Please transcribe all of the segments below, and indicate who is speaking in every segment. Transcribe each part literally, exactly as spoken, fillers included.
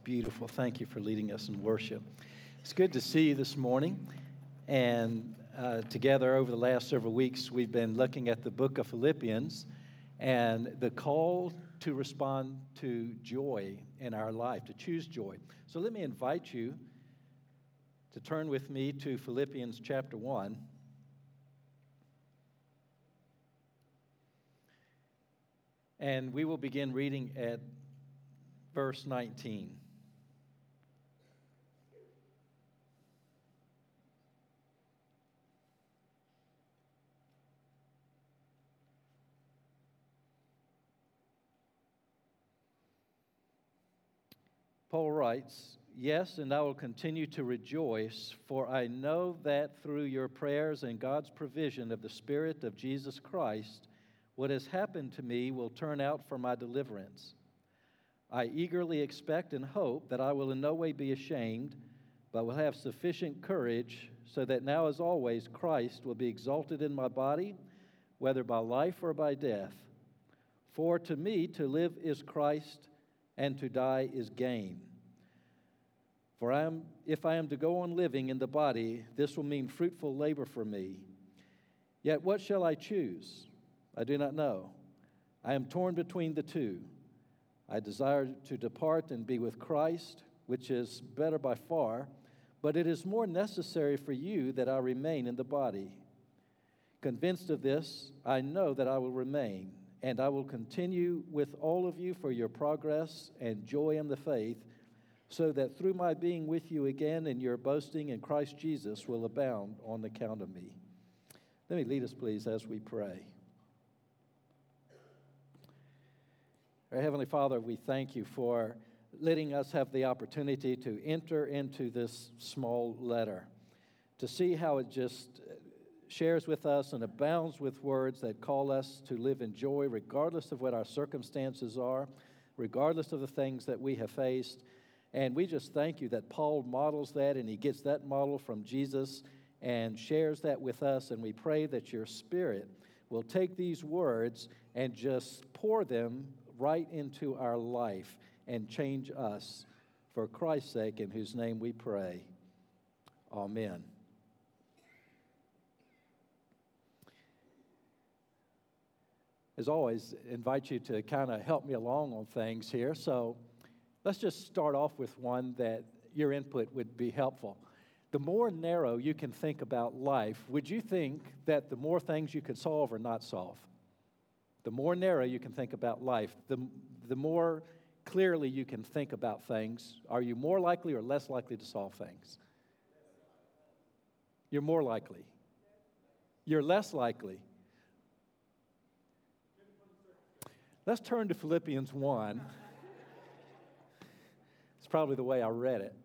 Speaker 1: Beautiful. Thank you for leading us in worship. It's good to see you this morning. And uh, together over the last several weeks, we've been looking at the book of Philippians and the call to respond to joy in our life, to choose joy. So let me invite you to turn with me to Philippians chapter one. And we will begin reading at verse nineteen. Paul writes, "Yes, and I will continue to rejoice, for I know that through your prayers and God's provision of the Spirit of Jesus Christ, what has happened to me will turn out for my deliverance. I eagerly expect and hope that I will in no way be ashamed, but will have sufficient courage, so that now as always Christ will be exalted in my body, whether by life or by death. For to me to live is Christ, and to die is gain. For I am, if I am to go on living in the body, this will mean fruitful labor for me. Yet what shall I choose? I do not know. I am torn between the two. I desire to depart and be with Christ, which is better by far, but it is more necessary for you that I remain in the body. Convinced of this, I know that I will remain, and I will continue with all of you for your progress and joy in the faith, so that through my being with you again and your boasting in Christ Jesus will abound on account of me." Let me lead us, please, as we pray. Our Heavenly Father, we thank you for letting us have the opportunity to enter into this small letter, to see how it just shares with us and abounds with words that call us to live in joy regardless of what our circumstances are, regardless of the things that we have faced. And we just thank you that Paul models that, and he gets that model from Jesus and shares that with us. And we pray that your Spirit will take these words and just pour them right into our life and change us for Christ's sake, in whose name we pray. Amen. As always, invite you to kind of help me along on things here. So let's just start off with one that your input would be helpful. The more narrow you can think about life, would you think that the more things you could solve or not solve? The more narrow you can think about life, the, the more clearly you can think about things, are you more likely or less likely to solve things? You're more likely. You're less likely. Let's turn to Philippians one. It's probably the way I read it.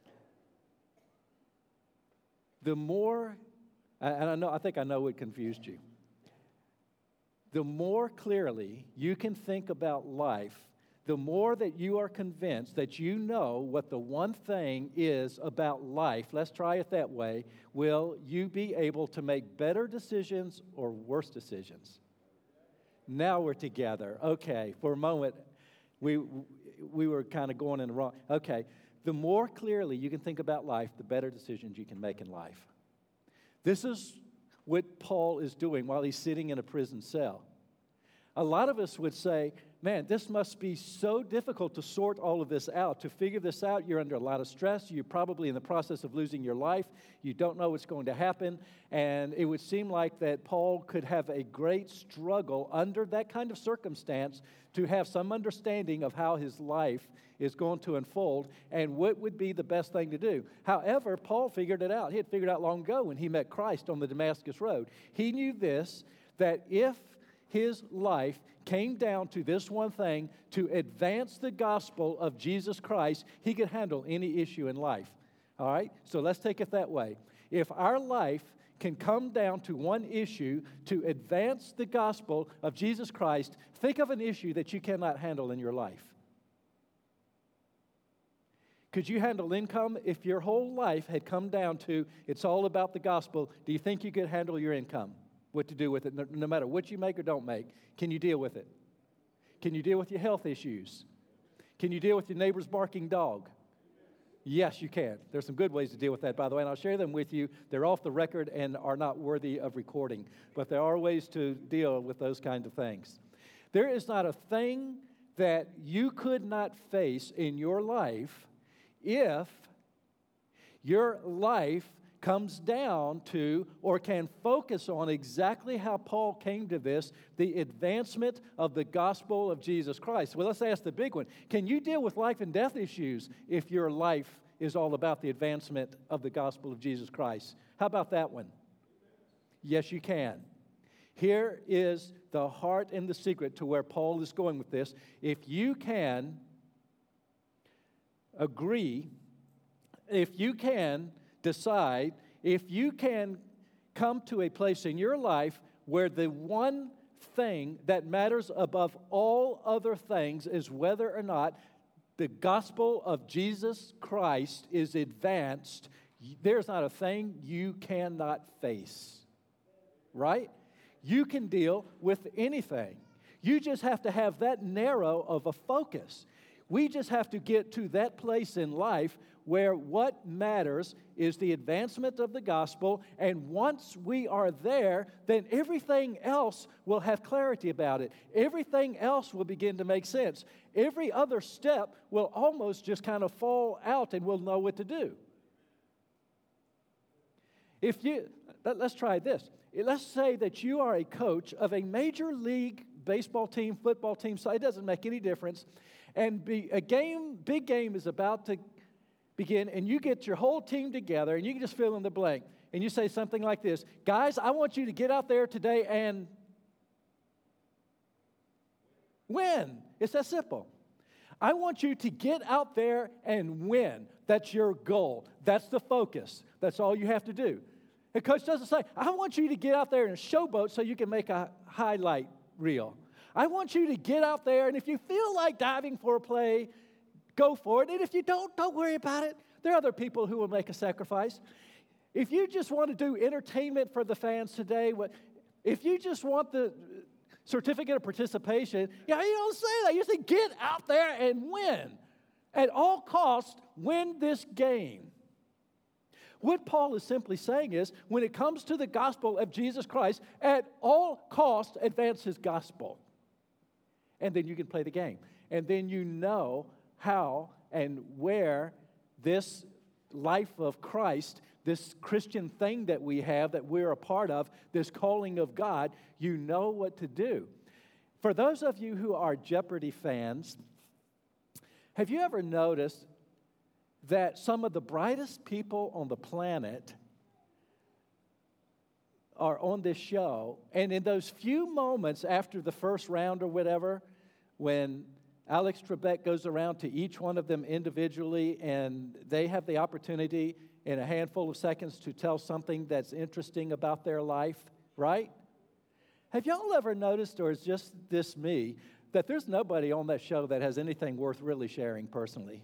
Speaker 1: The more, and I know, I think I know what confused you. The more clearly you can think about life, the more that you are convinced that you know what the one thing is about life, let's try it that way, will you be able to make better decisions or worse decisions? Now we're together. Okay, for a moment, we we were kind of going in the wrong. Okay, the more clearly you can think about life, the better decisions you can make in life. This is what Paul is doing while he's sitting in a prison cell. A lot of us would say, man, this must be so difficult to sort all of this out, to figure this out. You're under a lot of stress. You're probably in the process of losing your life. You don't know what's going to happen. And it would seem like that Paul could have a great struggle under that kind of circumstance to have some understanding of how his life is going to unfold and what would be the best thing to do. However, Paul figured it out. He had figured out long ago when he met Christ on the Damascus Road. He knew this, that if his life came down to this one thing, to advance the gospel of Jesus Christ, he could handle any issue in life. All right? So let's take it that way. If our life can come down to one issue, to advance the gospel of Jesus Christ, think of an issue that you cannot handle in your life. Could you handle income if your whole life had come down to it's all about the gospel? Do you think you could handle your income? What to do with it, no, no matter what you make or don't make? Can you deal with it? Can you deal with your health issues? Can you deal with your neighbor's barking dog? Yes, you can. There's some good ways to deal with that, by the way, and I'll share them with you. They're off the record and are not worthy of recording, but there are ways to deal with those kinds of things. There is not a thing that you could not face in your life if your life comes down to or can focus on exactly how Paul came to this, the advancement of the gospel of Jesus Christ. Well, let's ask the big one. Can you deal with life and death issues if your life is all about the advancement of the gospel of Jesus Christ? How about that one? Yes, you can. Here is the heart and the secret to where Paul is going with this. If you can agree, if you can decide, if you can come to a place in your life where the one thing that matters above all other things is whether or not the gospel of Jesus Christ is advanced, there's not a thing you cannot face. Right? You can deal with anything. You just have to have that narrow of a focus. We just have to get to that place in life where what matters is the advancement of the gospel, and once we are there, then everything else will have clarity about it. Everything else will begin to make sense. Every other step will almost just kind of fall out, and we'll know what to do. If you, let's try this. Let's say that you are a coach of a major league baseball team, football team, so it doesn't make any difference, and be, a game, big game is about to begin, and you get your whole team together, and you can just fill in the blank, and you say something like this: guys, I want you to get out there today and win. It's that simple. I want you to get out there and win. That's your goal. That's the focus. That's all you have to do. The coach doesn't say, I want you to get out there and showboat so you can make a highlight reel. I want you to get out there, and if you feel like diving for a play, go for it. And if you don't, don't worry about it. There are other people who will make a sacrifice. If you just want to do entertainment for the fans today, if you just want the certificate of participation, yeah, you don't say that. You say, get out there and win. At all costs, win this game. What Paul is simply saying is, when it comes to the gospel of Jesus Christ, at all costs, advance his gospel. And then you can play the game. And then you know how and where this life of Christ, this Christian thing that we have, that we're a part of, this calling of God, you know what to do. For those of you who are Jeopardy fans, have you ever noticed that some of the brightest people on the planet are on this show, and in those few moments after the first round or whatever, when Alex Trebek goes around to each one of them individually, and they have the opportunity in a handful of seconds to tell something that's interesting about their life, right? Have y'all ever noticed, or is just this me, that there's nobody on that show that has anything worth really sharing personally?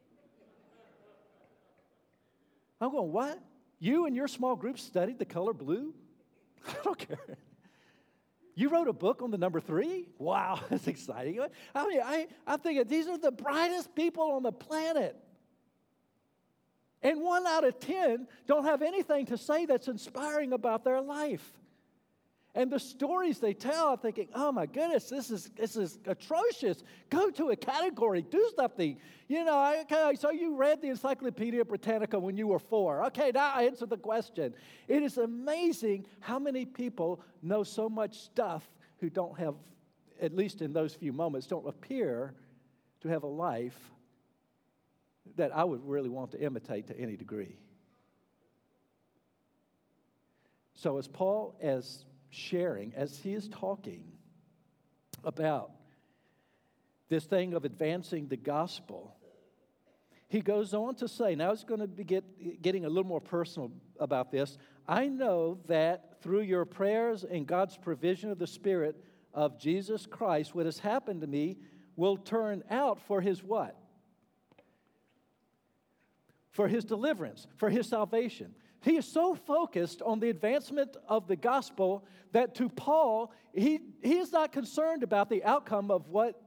Speaker 1: I'm going, what? You and your small group studied the color blue? I don't care. You wrote a book on the number three? Wow, that's exciting. I mean, I, I'm thinking these are the brightest people on the planet. And one out of ten don't have anything to say that's inspiring about their life. And the stories they tell, I'm thinking, oh my goodness, this is this is atrocious. Go to a category, do something. You know, okay, so you read the Encyclopedia Britannica when you were four. Okay, now I answer the question. It is amazing how many people know so much stuff who don't have, at least in those few moments, don't appear to have a life that I would really want to imitate to any degree. So as Paul, as sharing, as he is talking about this thing of advancing the gospel, he goes on to say, now it's going to be get, getting a little more personal about this. I know that through your prayers and God's provision of the Spirit of Jesus Christ, what has happened to me will turn out for his what? For his deliverance, for his salvation. He is so focused on the advancement of the gospel that to Paul, he, he is not concerned about the outcome of what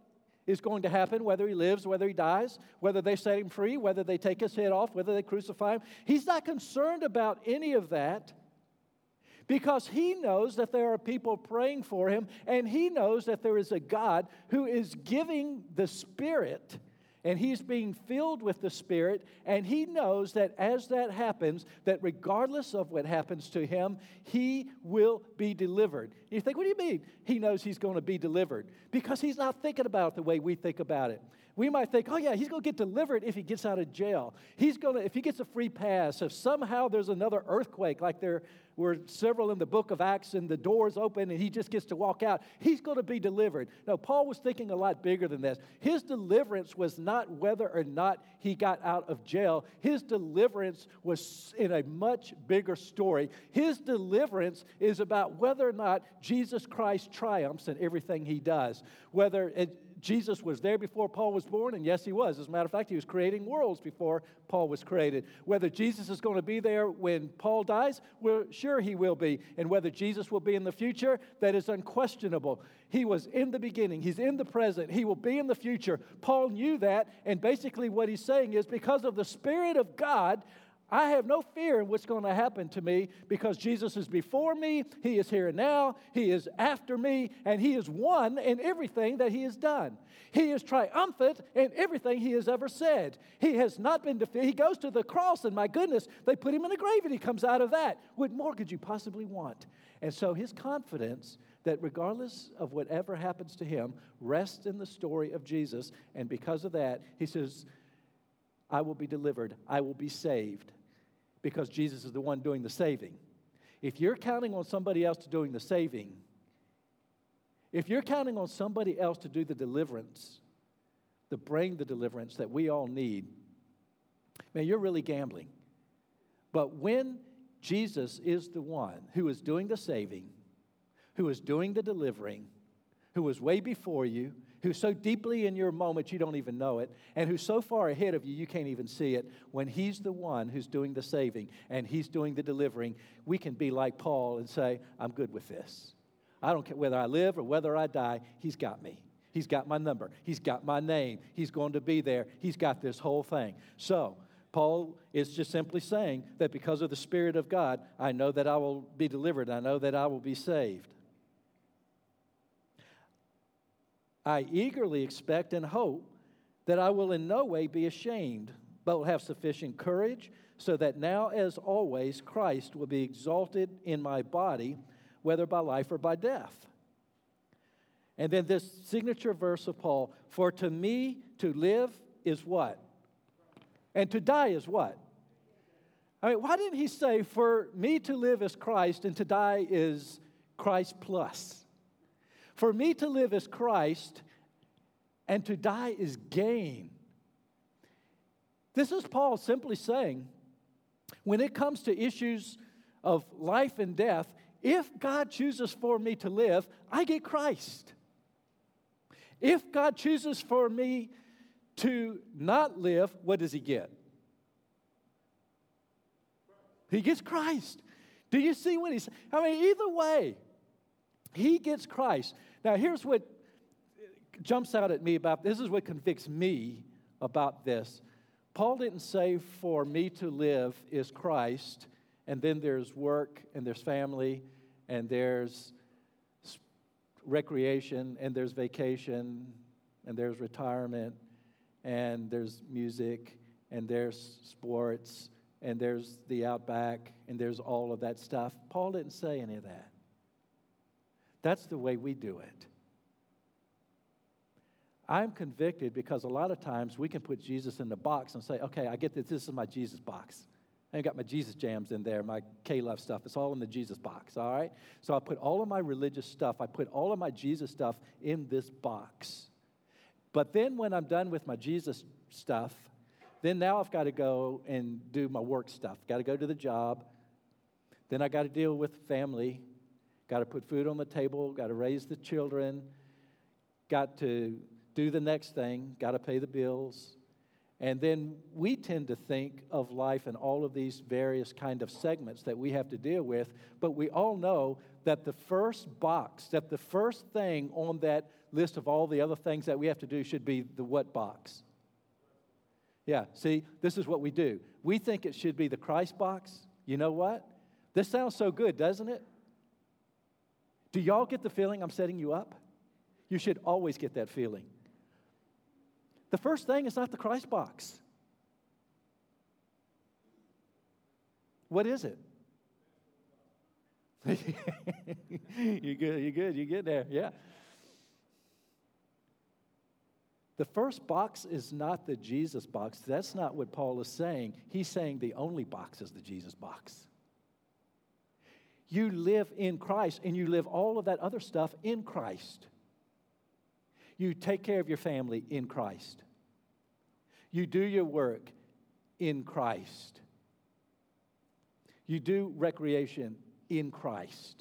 Speaker 1: is going to happen, whether he lives, whether he dies, whether they set him free, whether they take his head off, whether they crucify him. He's not concerned about any of that because he knows that there are people praying for him, and he knows that there is a God who is giving the Spirit, and he's being filled with the Spirit, and he knows that as that happens, that regardless of what happens to him, he will be delivered. You think, what do you mean he knows he's going to be delivered? Because he's not thinking about it the way we think about it. We might think, oh yeah, he's going to get delivered if he gets out of jail. He's going to, if he gets a free pass, if somehow there's another earthquake like there were several in the book of Acts and the doors open and he just gets to walk out, he's going to be delivered. No, Paul was thinking a lot bigger than this. His deliverance was not whether or not he got out of jail. His deliverance was in a much bigger story. His deliverance is about whether or not Jesus Christ triumphs in everything he does. Whether it, Jesus was there before Paul was born, and yes, he was. As a matter of fact, he was creating worlds before Paul was created. Whether Jesus is going to be there when Paul dies, well, sure he will be. And whether Jesus will be in the future, that is unquestionable. He was in the beginning. He's in the present. He will be in the future. Paul knew that, and basically what he's saying is because of the Spirit of God, I have no fear in what's going to happen to me because Jesus is before me, He is here now, He is after me, and He is won in everything that He has done. He is triumphant in everything He has ever said. He has not been defeated. He goes to the cross, and my goodness, they put Him in a grave, and He comes out of that. What more could you possibly want? And so His confidence that regardless of whatever happens to Him rests in the story of Jesus, and because of that, He says, I will be delivered, I will be saved. Because Jesus is the one doing the saving. If you're counting on somebody else to doing the saving, if you're counting on somebody else to do the deliverance, to bring the deliverance that we all need, man, you're really gambling. But when Jesus is the one who is doing the saving, who is doing the delivering, who is way before you, who's so deeply in your moment you don't even know it, and who's so far ahead of you you can't even see it, when He's the one who's doing the saving and He's doing the delivering, we can be like Paul and say, I'm good with this. I don't care whether I live or whether I die, He's got me. He's got my number. He's got my name. He's going to be there. He's got this whole thing. So, Paul is just simply saying that because of the Spirit of God, I know that I will be delivered. I know that I will be saved. I eagerly expect and hope that I will in no way be ashamed, but will have sufficient courage, so that now, as always, Christ will be exalted in my body, whether by life or by death. And then this signature verse of Paul, for to me to live is what? And to die is what? I mean, why didn't he say, for me to live is Christ and to die is Christ plus? For me to live is Christ, and to die is gain. This is Paul simply saying, when it comes to issues of life and death, if God chooses for me to live, I get Christ. If God chooses for me to not live, what does He get? He gets Christ. Do you see what he's, I mean, either way, He gets Christ. Now, here's what jumps out at me about this. Is what convicts me about this. Paul didn't say, for me to live is Christ, and then there's work, and there's family, and there's recreation, and there's vacation, and there's retirement, and there's music, and there's sports, and there's the outback, and there's all of that stuff. Paul didn't say any of that. That's the way we do it. I'm convicted because a lot of times we can put Jesus in the box and say, okay, I get this. This is my Jesus box. I got my Jesus jams in there, my K-Love stuff. It's all in the Jesus box, all right? So I put all of my religious stuff, I put all of my Jesus stuff in this box. But then when I'm done with my Jesus stuff, then now I've got to go and do my work stuff. Got to go to the job. Then I got to deal with family. Got to put food on the table, got to raise the children, got to do the next thing, got to pay the bills. And then we tend to think of life in all of these various kind of segments that we have to deal with. But we all know that the first box, that the first thing on that list of all the other things that we have to do should be the what box? Yeah, see, this is what we do. We think it should be the Christ box. You know what? This sounds so good, doesn't it? Do y'all get the feeling I'm setting you up? You should always get that feeling. The first thing is not the Christ box. What is it? You're good, you're good, you get there, yeah. The first box is not the Jesus box. That's not what Paul is saying. He's saying the only box is the Jesus box. You live in Christ, and you live all of that other stuff in Christ. You take care of your family in Christ. You do your work in Christ. You do recreation in Christ.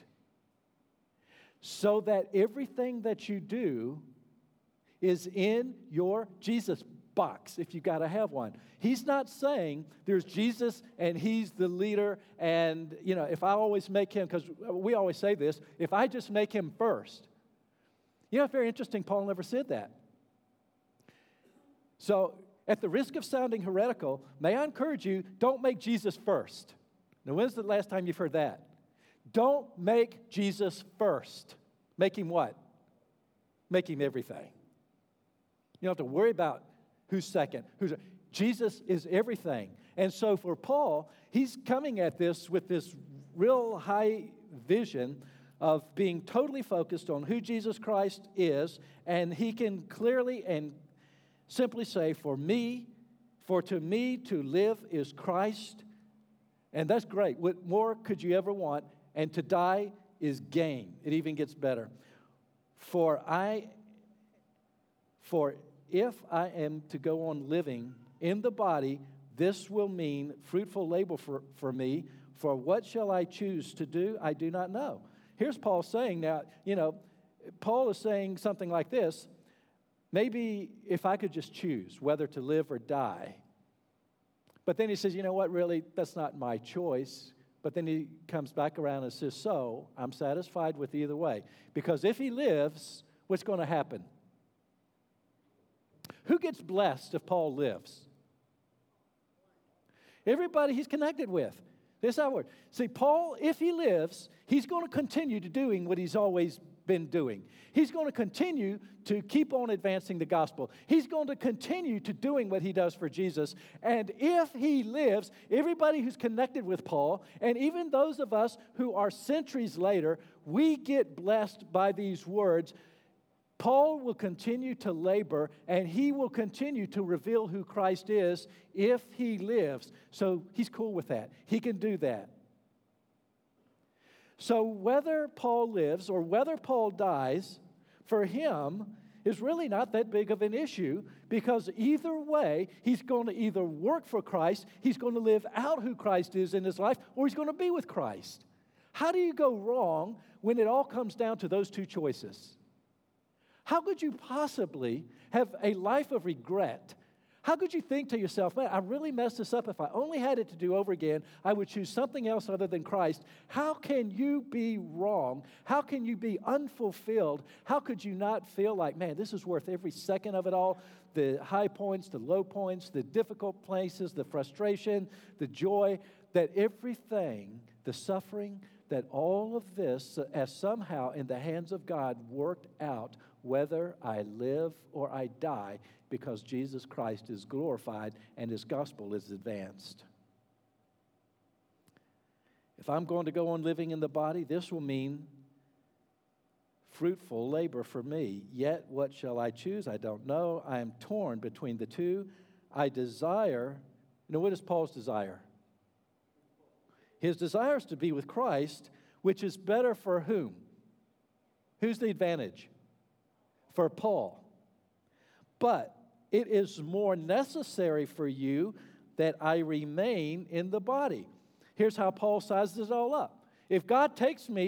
Speaker 1: So that everything that you do is in your Jesus box, if you got to have one. He's not saying there's Jesus and he's the leader, and, you know, if I always make him, because we always say this, if I just make him first. You know, it's very interesting, Paul never said that. So, at the risk of sounding heretical, may I encourage you, don't make Jesus first. Now, when's the last time you've heard that? Don't make Jesus first. Make him what? Make him everything. You don't have to worry about who's second. Who's Jesus is everything. And so for Paul, he's coming at this with this real high vision of being totally focused on who Jesus Christ is, and he can clearly and simply say, for me, for to me to live is Christ, and that's great. What more could you ever want? And to die is gain. It even gets better. For I, for if I am to go on living in the body, this will mean fruitful labor for, for me. For what shall I choose to do? I do not know. Here's Paul saying now, you know, Paul is saying something like this. Maybe if I could just choose whether to live or die. But then he says, you know what, really, that's not my choice. But then he comes back around and says, so I'm satisfied with either way. Because if he lives, what's going to happen? Who gets blessed if Paul lives? Everybody he's connected with. This that word. See, Paul, if he lives, he's going to continue to doing what he's always been doing. He's going to continue to keep on advancing the gospel. He's going to continue to doing what he does for Jesus. And if he lives, everybody who's connected with Paul, and even those of us who are centuries later, we get blessed by these words. Paul will continue to labor, and he will continue to reveal who Christ is if he lives. So he's cool with that. He can do that. So whether Paul lives or whether Paul dies, for him is really not that big of an issue, because either way, he's going to either work for Christ, he's going to live out who Christ is in his life, or he's going to be with Christ. How do you go wrong when it all comes down to those two choices? How could you possibly have a life of regret? How could you think to yourself, man, I really messed this up. If I only had it to do over again, I would choose something else other than Christ. How can you be wrong? How can you be unfulfilled? How could you not feel like, man, this is worth every second of it all? The high points, the low points, the difficult places, the frustration, the joy, that everything, the suffering, that all of this, as somehow in the hands of God, worked out whether I live or I die, because Jesus Christ is glorified and his gospel is advanced. If I'm going to go on living in the body, this will mean fruitful labor for me. Yet what shall I choose? I don't know. I am torn between the two. I desire, you know, what is Paul's desire? His desire is to be with Christ, which is better for whom? Who's the advantage? For Paul. But it is more necessary for you that I remain in the body. Here's how Paul sizes it all up. If God takes me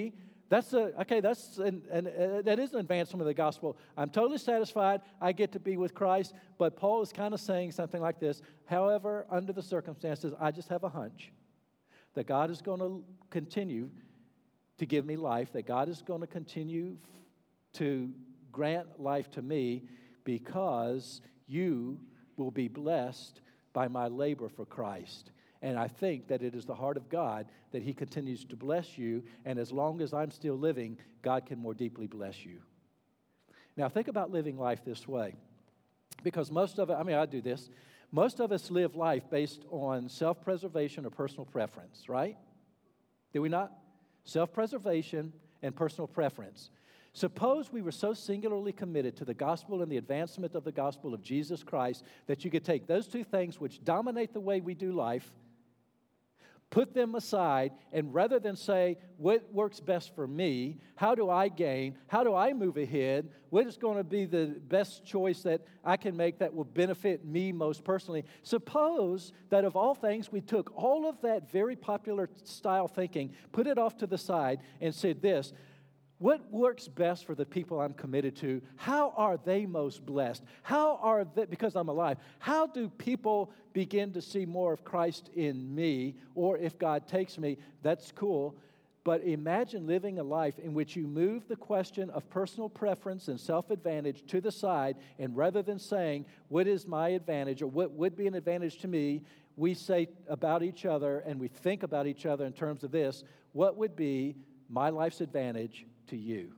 Speaker 1: That's a, okay, that's an, an, uh, that is an advancement of the gospel. I'm totally satisfied. I get to be with Christ. But Paul is kind of saying something like this. However, under the circumstances, I just have a hunch that God is going to continue to give me life, that God is going to continue f- to grant life to me because you will be blessed by my labor for Christ. And I think that it is the heart of God that he continues to bless you. And as long as I'm still living, God can more deeply bless you. Now, think about living life this way. Because most of it, I mean, I do this. Most of us live life based on self-preservation or personal preference, right? Do we not? Self-preservation and personal preference. Suppose we were so singularly committed to the gospel and the advancement of the gospel of Jesus Christ that you could take those two things which dominate the way we do life, put them aside, and rather than say, what works best for me? How do I gain? How do I move ahead? What is going to be the best choice that I can make that will benefit me most personally? Suppose that of all things, we took all of that very popular style thinking, put it off to the side, and said this: what works best for the people I'm committed to? How are they most blessed? How are they, because I'm alive, how do people begin to see more of Christ in me? Or if God takes me, that's cool. But imagine living a life in which you move the question of personal preference and self-advantage to the side, and rather than saying, what is my advantage or what would be an advantage to me, we say about each other and we think about each other in terms of this: what would be my life's advantage to you?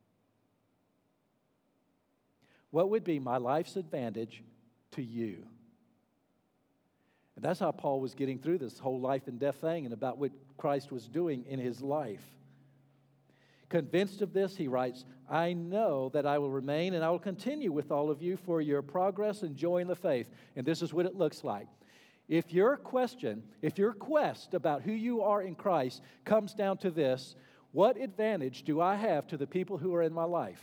Speaker 1: What would be my life's advantage to you? And that's how Paul was getting through this whole life and death thing and about what Christ was doing in his life. Convinced of this, he writes, I know that I will remain and I will continue with all of you for your progress and joy in the faith. And this is what it looks like. If your question, if your quest about who you are in Christ comes down to this: what advantage do I have to the people who are in my life?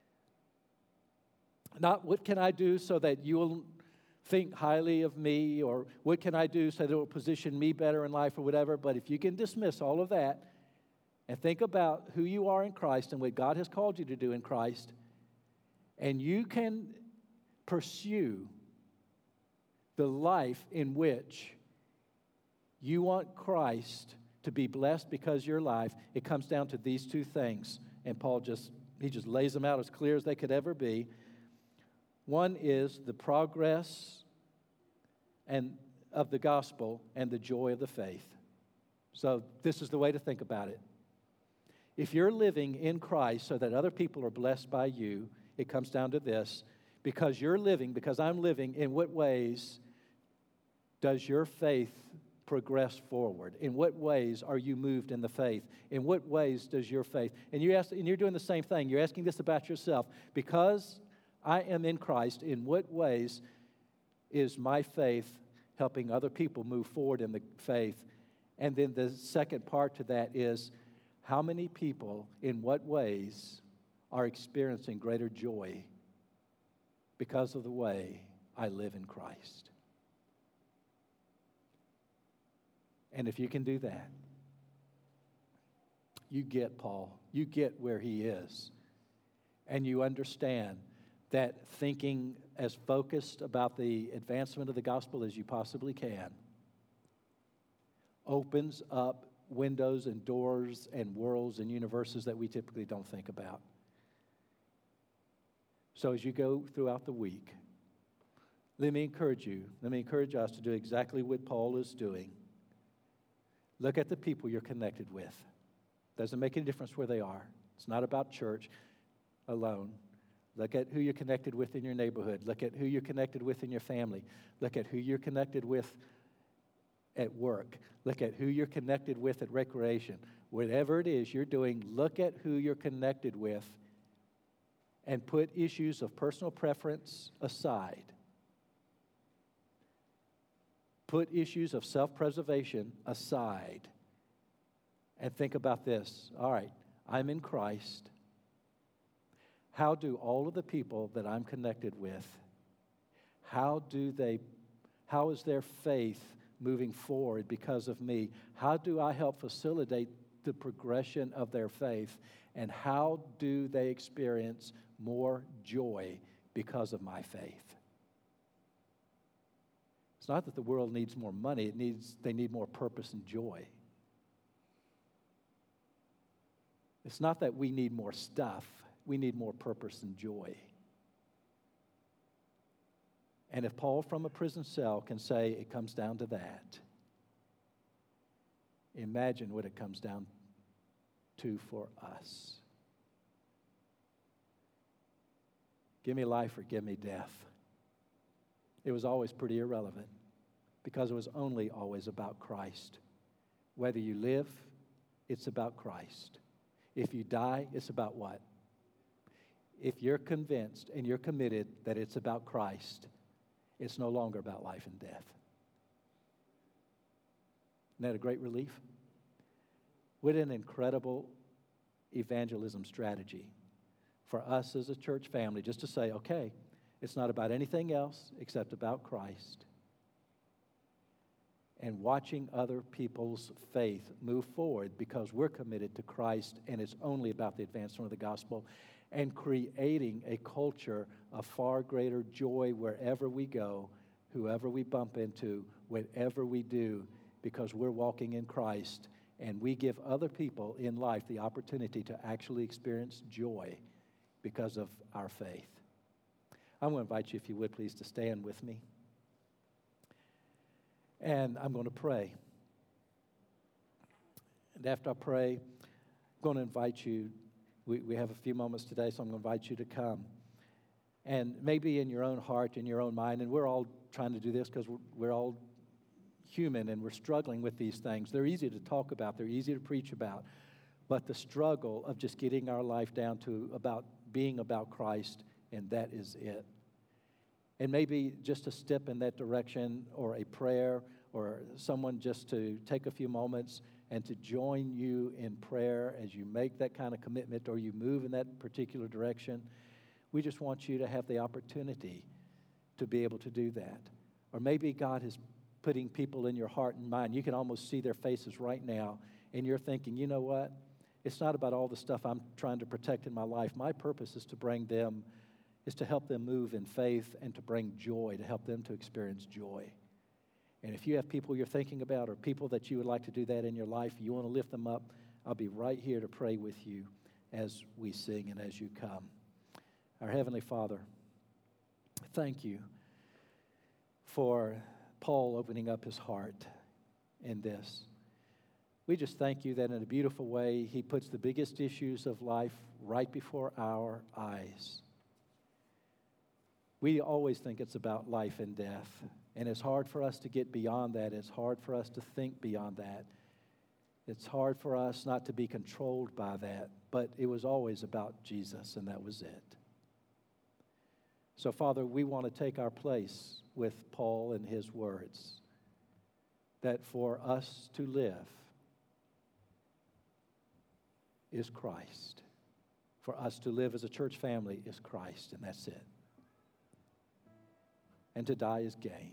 Speaker 1: Not what can I do so that you will think highly of me, or what can I do so that it will position me better in life or whatever. But if you can dismiss all of that and think about who you are in Christ and what God has called you to do in Christ, and you can pursue the life in which you want Christ to be blessed because your life, it comes down to these two things. And Paul just, he just lays them out as clear as they could ever be. One is the progress and of the gospel and the joy of the faith. So this is the way to think about it. If you're living in Christ so that other people are blessed by you, it comes down to this: because you're living, because I'm living, in what ways does your faith progress forward? In what ways are you moved in the faith? In what ways does your faith? And you ask, and you're doing the same thing. You're asking this about yourself. Because I am in Christ, in what ways is my faith helping other people move forward in the faith? And then the second part to that is, how many people, in what ways, are experiencing greater joy because of the way I live in Christ? And if you can do that, you get Paul. You get where he is. And you understand that thinking as focused about the advancement of the gospel as you possibly can opens up windows and doors and worlds and universes that we typically don't think about. So as you go throughout the week, let me encourage you, let me encourage us to do exactly what Paul is doing. Look at the people you're connected with. Doesn't make any difference where they are. It's not about church alone. Look at who you're connected with in your neighborhood. Look at who you're connected with in your family. Look at who you're connected with at work. Look at who you're connected with at recreation. Whatever it is you're doing, look at who you're connected with and put issues of personal preference aside. Put issues of self-preservation aside and think about this. All right, I'm in Christ. How do all of the people that I'm connected with, how do they, how is their faith moving forward because of me? How do I help facilitate the progression of their faith, and how do they experience more joy because of my faith? It's not that the world needs more money, it needs they need more purpose and joy. It's not that we need more stuff, we need more purpose and joy. And if Paul from a prison cell can say it comes down to that, imagine what it comes down to for us. Give me life or give me death. It was always pretty irrelevant because it was only always about Christ. Whether you live, it's about Christ. If you die, it's about what? If you're convinced and you're committed that it's about Christ, it's no longer about life and death. Isn't that a great relief? What an incredible evangelism strategy for us as a church family, just to say, okay, it's not about anything else except about Christ. And watching other people's faith move forward because we're committed to Christ and it's only about the advancement of the gospel, and creating a culture of far greater joy wherever we go, whoever we bump into, whatever we do, because we're walking in Christ, and we give other people in life the opportunity to actually experience joy because of our faith. I'm going to invite you, if you would, please, to stand with me. And I'm going to pray. And after I pray, I'm going to invite you. We, we have a few moments today, so I'm going to invite you to come. And maybe in your own heart, in your own mind, and we're all trying to do this because we're, we're all human and we're struggling with these things. They're easy to talk about. They're easy to preach about. But the struggle of just getting our life down to about being about Christ, and that is it. And maybe just a step in that direction, or a prayer, or someone just to take a few moments and to join you in prayer as you make that kind of commitment or you move in that particular direction. We just want you to have the opportunity to be able to do that. Or maybe God is putting people in your heart and mind. You can almost see their faces right now, and you're thinking, you know what? It's not about all the stuff I'm trying to protect in my life. My purpose is to bring them, is to help them move in faith and to bring joy, to help them to experience joy. And if you have people you're thinking about or people that you would like to do that in your life, you want to lift them up, I'll be right here to pray with you as we sing and as you come. Our Heavenly Father, thank you for Paul opening up his heart in this. We just thank you that in a beautiful way, he puts the biggest issues of life right before our eyes. We always think it's about life and death, and it's hard for us to get beyond that. It's hard for us to think beyond that. It's hard for us not to be controlled by that, but it was always about Jesus, and that was it. So, Father, we want to take our place with Paul and his words, that for us to live is Christ. For us to live as a church family is Christ, and that's it. And to die is gain.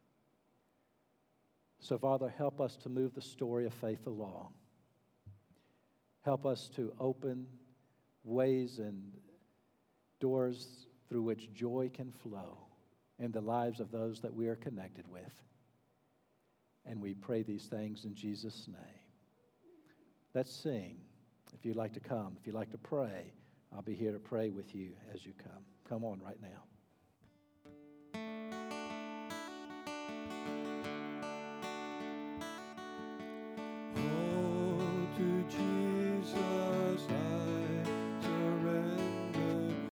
Speaker 1: So, Father, help us to move the story of faith along. Help us to open ways and doors through which joy can flow in the lives of those that we are connected with. And we pray these things in Jesus' name. Let's sing. If you'd like to come, if you'd like to pray, I'll be here to pray with you as you come. Come on right now.